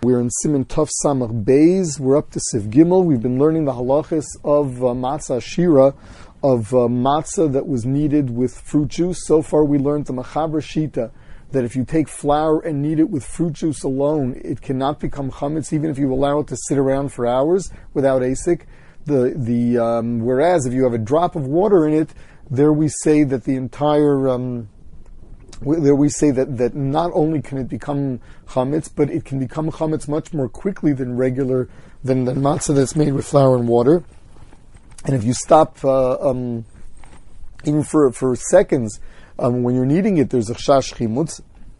We're in Siman Tov Samach Beis. We're up to Siv Gimel. We've been learning the halachas of matzah shira, of matzah that was kneaded with fruit juice. So far we learned the Mechaber Shita, that if you take flour and knead it with fruit juice alone, it cannot become chametz, even if you allow it to sit around for hours without asik. Whereas if you have a drop of water in it, there we say that the entire... There we say that not only can it become chametz, but it can become chametz much more quickly than matzah that's made with flour and water. And if you stop even for seconds, when you're kneading it, there's a chash chimutz.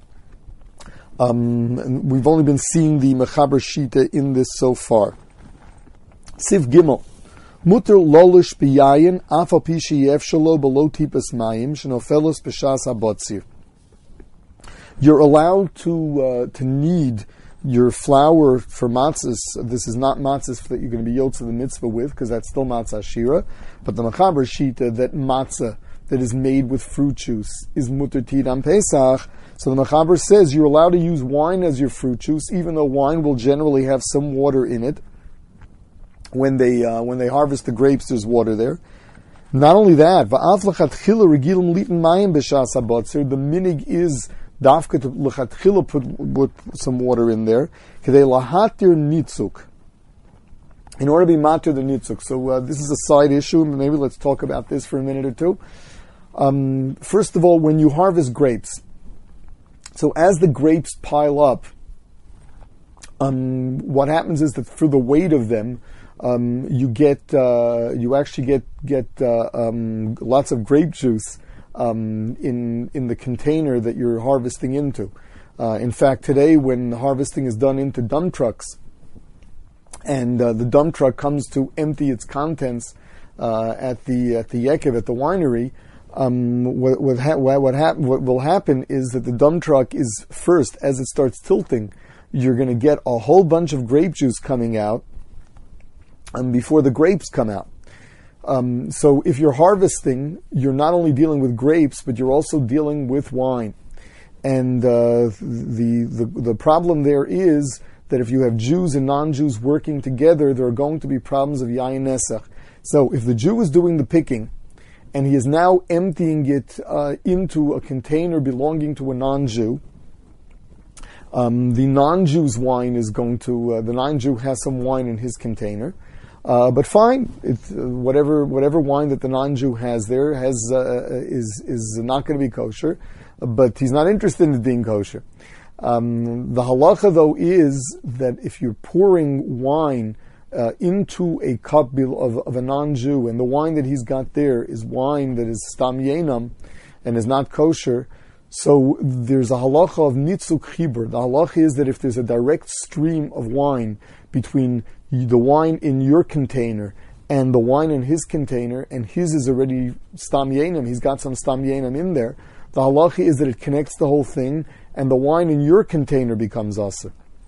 We've only been seeing the Mechaber Shita in this so far. Siv Gimel. Mutter lolish biyayin afal pi sheyef shelo below tipas mayim shenofelos b'shas habotzir. You're allowed to knead your flour for matzahs. This is not matzahs that you're going to be yotze the mitzvah with, because that's still matzah shira. But the Mechaber Shita, that matzah that is made with fruit juice is mutter tidam pesach. So the Mechaber says you're allowed to use wine as your fruit juice, even though wine will generally have some water in it. When they harvest the grapes, there's water there. Not only that, the minig is dafka to lechatchila put some water in there, kedei lahatir nitzuk, in order to be matir the nitzuk. So this is a side issue. Maybe let's talk about this for a minute or two. First of all, when you harvest grapes, so as the grapes pile up, what happens is that through the weight of them, you actually get lots of grape juice in the container that you're harvesting into. In fact, today when harvesting is done into dump trucks, and the dump truck comes to empty its contents at the yekev, at the winery, what will happen is that the dump truck is first, as it starts tilting, you're going to get a whole bunch of grape juice coming out before the grapes come out. So if you're harvesting, you're not only dealing with grapes, but you're also dealing with wine. And the problem there is that if you have Jews and non-Jews working together, there are going to be problems of yayin nesach. So if the Jew is doing the picking, and he is now emptying it into a container belonging to a non-Jew, the non-Jew's wine is going to, the non-Jew has some wine in his container. But fine, whatever wine that the non-Jew has there is not going to be kosher, but he's not interested in it being kosher. The halacha though is that if you're pouring wine into a cup of a non-Jew, and the wine that he's got there is wine that is stam yenam and is not kosher, so there's a halacha of nitzuk chibur. The halacha is that if there's a direct stream of wine between the wine in your container and the wine in his container, and his is already stam yenam, he's got some stam yenam in there, the halacha is that it connects the whole thing, and the wine in your container becomes aser.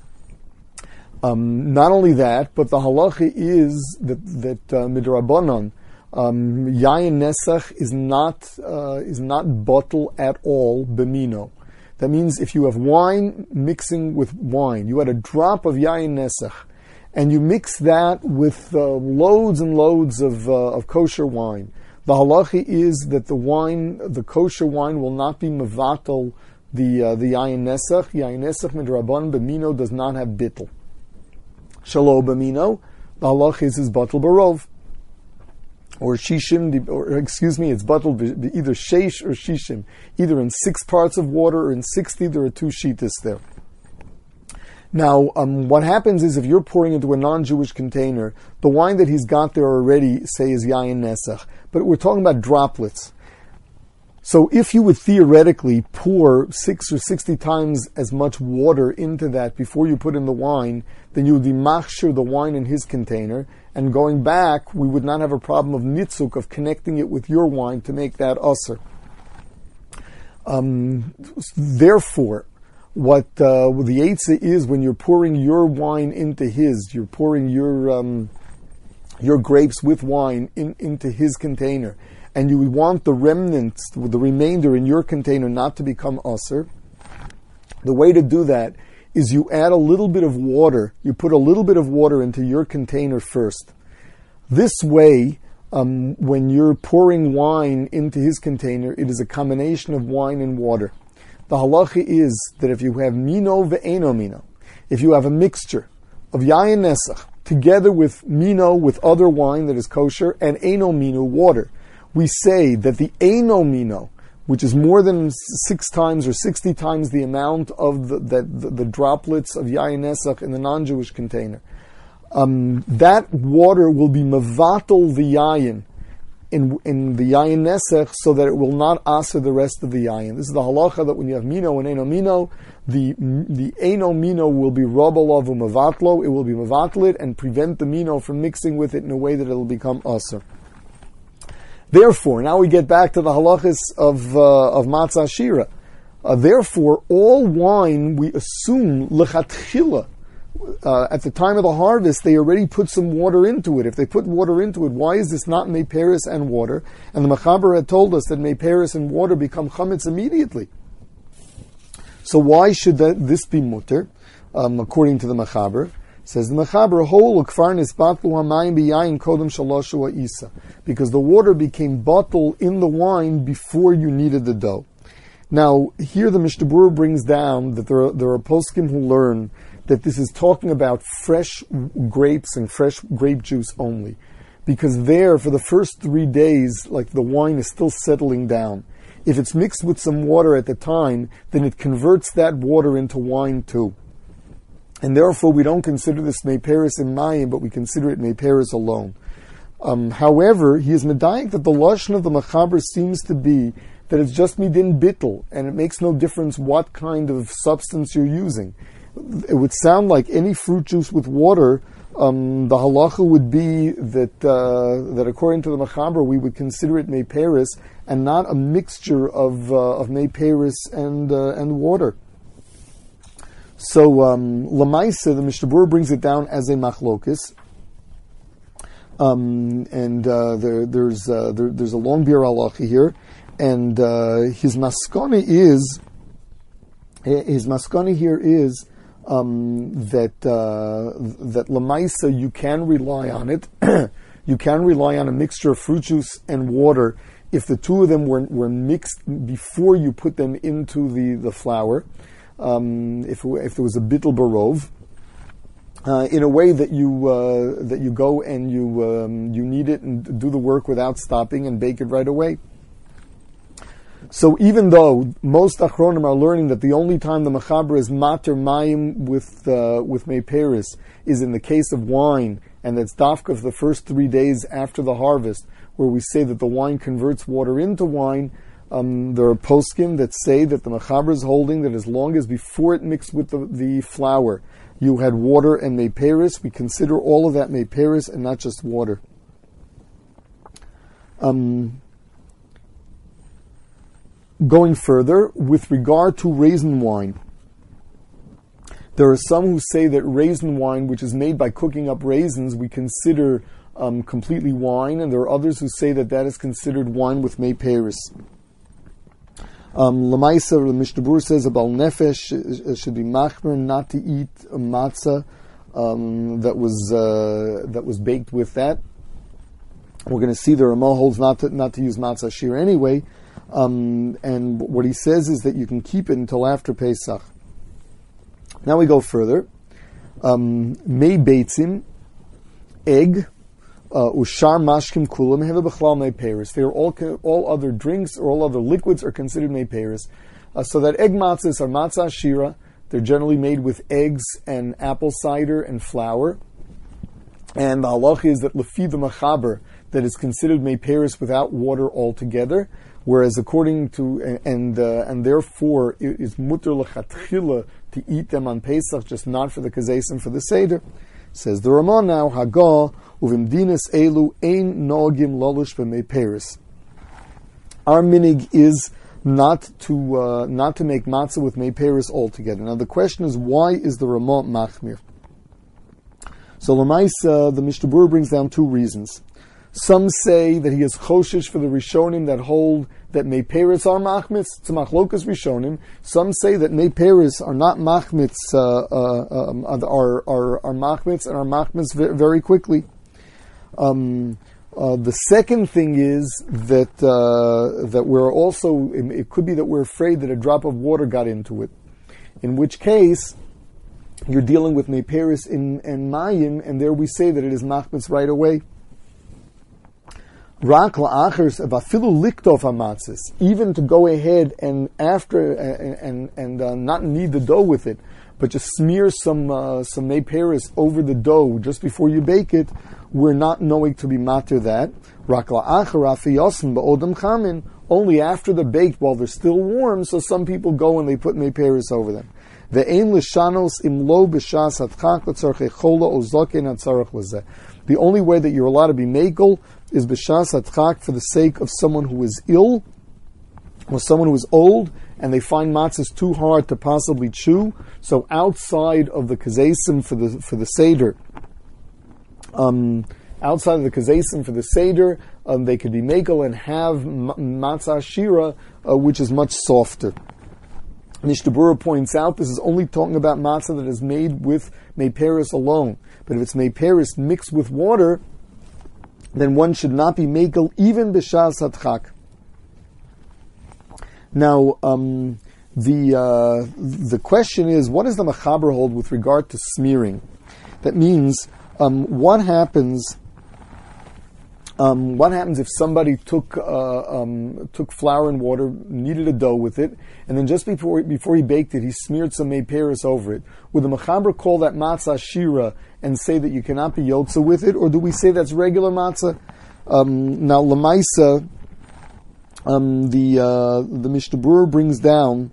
Not only that, but the halacha is that midrabanan, yayin nesach is not bottle at all b'mino. That means if you have wine mixing with wine, you had a drop of yayin nesach, and you mix that with loads and loads of kosher wine, the halacha is that the kosher wine will not be mevatel the yayin nesach. Yayin nesach midrabanan b'mino does not have bittel. Shalo b'mino, the halacha is batel barov, or shishim, it's batel either sheish or shishim, either in 6 parts of water or in 60. There are 2 shitas there. Now, what happens is if you're pouring into a non-Jewish container, the wine that he's got there already, say, is yayin nesach, but we're talking about droplets. So if you would theoretically pour 6 or 60 times as much water into that before you put in the wine, then you would be machshir the wine in his container, and going back, we would not have a problem of nitzuk, of connecting it with your wine to make that aser. Therefore, what the eitzah is, when you're pouring your wine into his, you're pouring your grapes with wine into his container, and you would want the remnants, the remainder in your container not to become aser, the way to do that is you add a little bit of water. You put a little bit of water into your container first. This way, when you're pouring wine into his container, it is a combination of wine and water. The halacha is that if you have mino ve'eno mino, if you have a mixture of yayin nesach together with mino, with other wine that is kosher, and eno mino, water, we say that the eno mino, which is more than 6 times or 60 times the amount of the droplets of yayin nesach in the non-Jewish container, that water will be mevatel the yayin in the yayin nesach, so that it will not aser the rest of the yayin. This is the halacha that when you have mino and eno mino, the eno mino will be rabalav umevatlo. It will be mevatel it and prevent the mino from mixing with it in a way that it will become aser. Therefore, now we get back to the halachas of matzah shira. Therefore, all wine we assume lechatchila. At the time of the harvest, they already put some water into it. If they put water into it, why is this not meiperis and water? And the Mechaber had told us that meiperis and water become chametz immediately. So why should this be mutter? According to the Mechaber, says the Mechaber, because the water became bottled in the wine before you kneaded the dough. Now, here the Mishnah Berurah brings down that there are poskim who learn that this is talking about fresh grapes and fresh grape juice only. Because there, for the first 3 days, like the wine is still settling down. If it's mixed with some water at the time, then it converts that water into wine too. And therefore we don't consider this meiperis and mayim, but we consider it meiperis alone. However, he is medayik that the lashon of the Mechaber seems to be that it's just midin bittul, and it makes no difference what kind of substance you're using. It would sound like any fruit juice with water, the halacha would be that according to the Mechaber, we would consider it meiperis and not a mixture of meiperis and water. So Lamaisa, the Mishnah Berurah brings it down as a machlokis, and there's a long biur halacha here, and his maskana here is that Lamaisa, you can rely on it. You can rely on a mixture of fruit juice and water if the two of them were mixed before you put them into the flour. If there was a bittul barov, in a way that you go and you knead it and do the work without stopping and bake it right away. So even though most achronim are learning that the only time the Mechaber is mater mayim with meiperis is in the case of wine, and that's dafka of the first 3 days after the harvest, where we say that the wine converts water into wine, there are poskim that say that the Mechaber is holding that as long as before it mixed with the flour, you had water and meiperis, we consider all of that meiperis and not just water. Going further, with regard to raisin wine, there are some who say that raisin wine, which is made by cooking up raisins, we consider completely wine, and there are others who say that is considered wine with meiperis. Lamaisa, the Mishnah Berurah says about nefesh should be machmer not to eat a matzah that was baked with that. We're going to see the Ramah holds not to use matzah shir anyway. And what he says is that you can keep it until after Pesach. Now we go further. Mei beitzim, egg, ushar mashkim kulam have bechlal meiperis. They are all other drinks or all other liquids are considered meiperis. So that egg matzahs are matzah shira. They're generally made with eggs and apple cider and flour. And the halacha is that lefi the Mechaber, that is considered meiperis without water altogether. Whereas according to, and therefore it is mutter lechatchila to eat them on Pesach, just not for the kazesim, for the Seder. Says the Ramah now, Hagah uvimdinas elu ein nogim lolush b'meiperis. Our minig is not to make matzah with meiperis altogether. Now the question is, why is the Ramah machmir? So Lamaisa, the Mishnah Berurah brings down 2 reasons. Some say that he is choshesh for the Rishonim that hold that Mei Peres are machmitz. It's a machlokas Rishonim. Some say that Mei Peres are not machmitz, are machmitz and are machmitz very quickly. The second thing is that we're also, it could be that we're afraid that a drop of water got into it, in which case you're dealing with Mei Peres and Mayim, and there we say that it is machmitz right away. Rak la'achers afilu liktof hamatzis, even to go ahead and after and not knead the dough with it, but just smear some Mei Peres over the dough just before you bake it. We're not knowing to be matter that. Rak la'acher afiyosim ba'odam chamin, only after they're baked while they're still warm. So some people go and they put Mei Peres over them. Ve'ein l'shanos imlo b'shas hatchak l'tzarchei chola o zoken hatzarach l'zeh. The only way that you're allowed to be mekel is b'shas hatchak, for the sake of someone who is ill or someone who is old and they find matzahs too hard to possibly chew. So outside of the kazesim for the seder, outside of the kazesim for the seder, they could be mekel and have matzah shira, which is much softer. Mishnah Berurah points out this is only talking about matzah that is made with Mei Peres alone. But if it's Mei Peres mixed with water, then one should not be mekel even b'shas hatchak. Now, the question is, what does the Mechaber hold with regard to smearing? That means, what happens if somebody took flour and water, kneaded a dough with it, and then just before he baked it, he smeared some Mei Peres over it? Would the Mechaber call that matzah shira and say that you cannot be yotza with it, or do we say that's regular matzah? Now, Lamaisa, the Mishnah Berurah brings down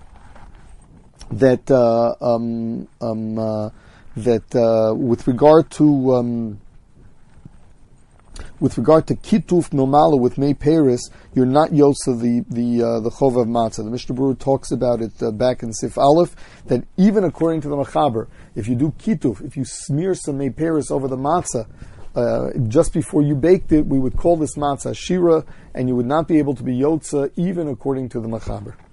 that with regard to kituf nomala with Mei Peres, you're not yotza the chov of matzah. The Mishnah Berurah talks about it back in Sif Aleph, that even according to the Mechaber, if you do kituf, if you smear some Mei Peres over the matzah just before you baked it, we would call this matzah shira, and you would not be able to be yotza even according to the Mechaber.